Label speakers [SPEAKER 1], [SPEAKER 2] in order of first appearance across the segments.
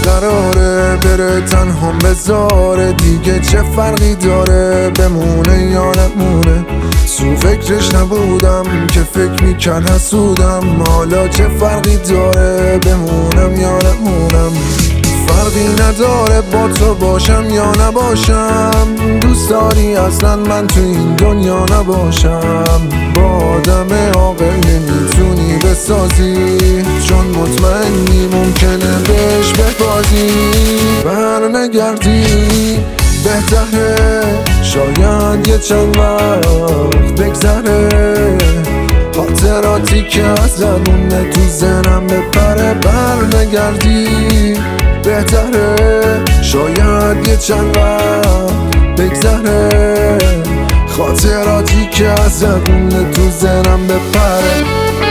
[SPEAKER 1] قراره بره تنها بذاره، دیگه چه فرقی داره بمونه یا نمونه. تو فکرش نبودم که فکر میکرد حسودم، حالا چه فرقی داره بمونم یا نمونم. فرقی نداره با تو باشم یا نباشم، دوست داری اصلا من تو این دنیا نباشم. با آدم عاقل نمیتونی بسازی، چون مطمئنی ممکنه بهش ببازی. برنگردی بهتره، شاید یه چند وقت بگذره، خاطراتی که ازت مونده تو ذهنم بپره. برنگردی بهتره، شاید یه چند وقت بگذره، خاطراتی که ازت مونده تو ذهنم بپره.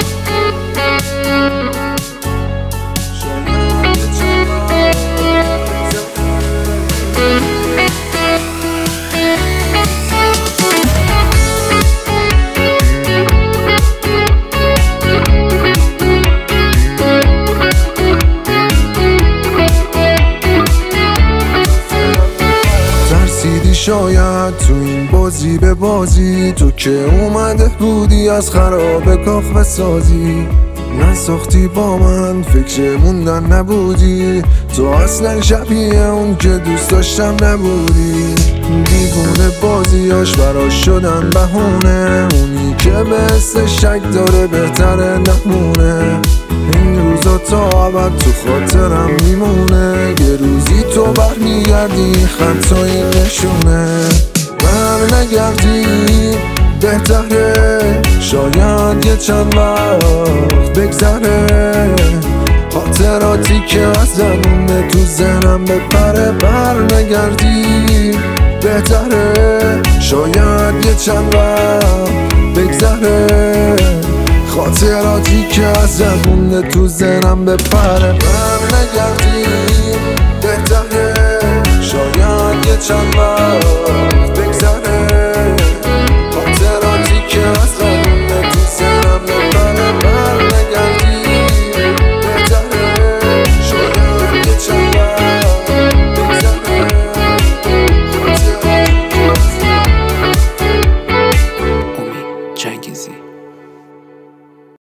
[SPEAKER 1] شاید تو این بازی به بازی، تو که اومده بودی از خرابه کاخ بسازی. نساختی با من فکر موندن نبودی، تو اصلا شبیه اون که دوست داشتم نبودی. دیوونه بازیاش براش شدن بهونه، اونی که مثل شک داره بهتره نمونه. این روزا تا ابد تو خاطرم میمونه، یه روزی تو برمیگردی خط تو این نشونه. برنگردی بهتره، شاید یه چند وقت بگذره، خاطراتی که ازت مونده تو ذهنم بپره. برنگردی بهتره، شاید یه چند وقت بگذره، خاطراتی که ازت مونده تو ذهنم بپره. برنگردی بهتره، شاید یه چند وقت